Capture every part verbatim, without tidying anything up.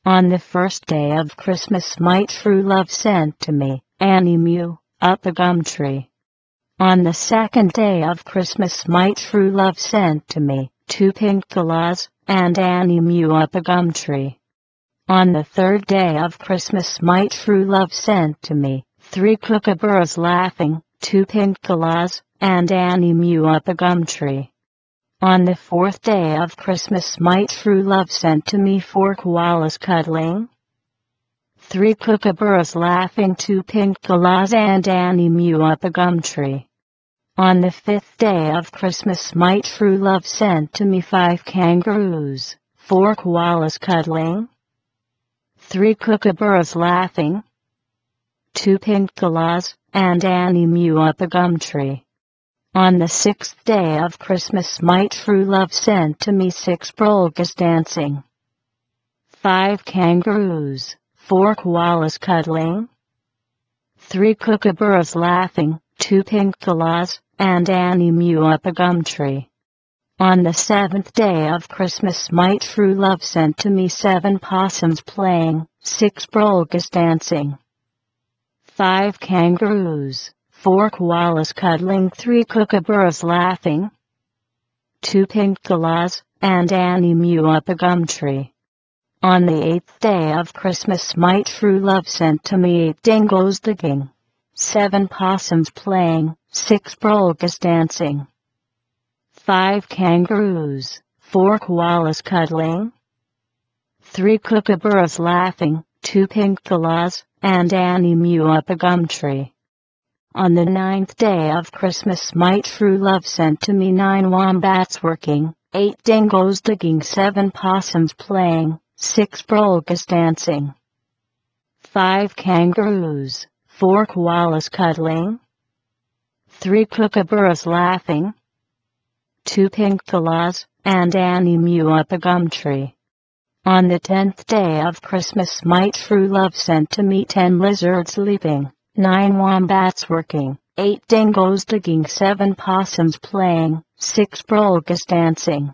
On the first day of Christmas my true love sent to me Annie Mew up a gum tree. On the second day of Christmas my true love sent to me two pink galahs and Annie Mew up a gum tree. On the third day of Christmas my true love sent to me three kookaburras laughing, two pink galahs, and Annie Mew up a gum tree. On the fourth day of Christmas my true love sent to me four koalas cuddling, three kookaburras laughing, two pink galahs, and Annie Mew up a gum tree. On the fifth day of Christmas my true love sent to me five kangaroos, four koalas cuddling, three kookaburras laughing, two pink galahs, and Annie Mew up a gum tree. On the sixth day of Christmas my true love sent to me six brolgas dancing, five kangaroos, four koalas cuddling, three kookaburras laughing, two pink galahs, and Annie Mew up a gum tree. On the seventh day of Christmas my true love sent to me seven possums playing, six brolgas dancing, five kangaroos, four koalas cuddling, three kookaburras laughing, two pink galahs, and Annie Mew up a gum tree. On the eighth day of Christmas my true love sent to me eight dingoes digging, seven possums playing, six brolgas dancing, five kangaroos, four koalas cuddling, three kookaburras laughing, two pink galahs, and Annie Mew up a gum tree. On the ninth day of Christmas my true love sent to me nine wombats working, eight dingoes digging, seven possums playing, six brolgas dancing, five kangaroos, four koalas cuddling, three kookaburras laughing, two pink galahs, and Annie Mew up a gum tree. On the tenth day of Christmas my true love sent to me ten lizards leaping, nine wombats working, eight dingoes digging, seven possums playing, six brolgas dancing,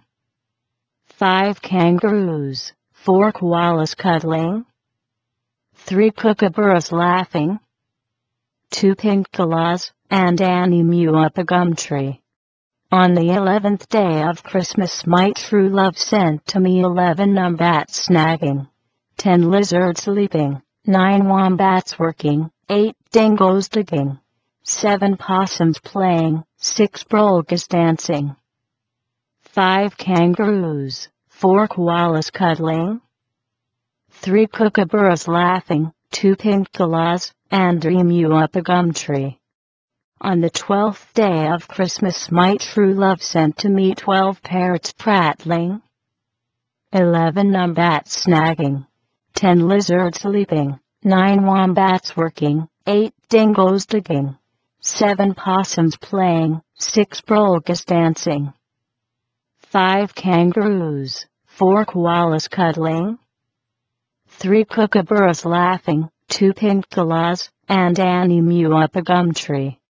five kangaroos, four koalas cuddling, three kookaburras laughing, two pink galahs, and Annie Mew up a gum tree. On the eleventh day of Christmas my true love sent to me eleven wombats snagging, ten lizards leaping, nine wombats working, eight dingoes digging, seven possums playing, six brolgas dancing, five kangaroos, four koalas cuddling, three kookaburras laughing, two pink galahs, and Annie Mew up a gum tree. On the twelfth day of Christmas my true love sent to me twelve parrots prattling, eleven wombats snagging, ten lizards leaping, nine wombats working, eight dingoes digging, seven possums playing, six brolgas dancing, five kangaroos, four koalas cuddling, three kookaburras laughing, two pink galahs, and Annie Mew up a gum tree.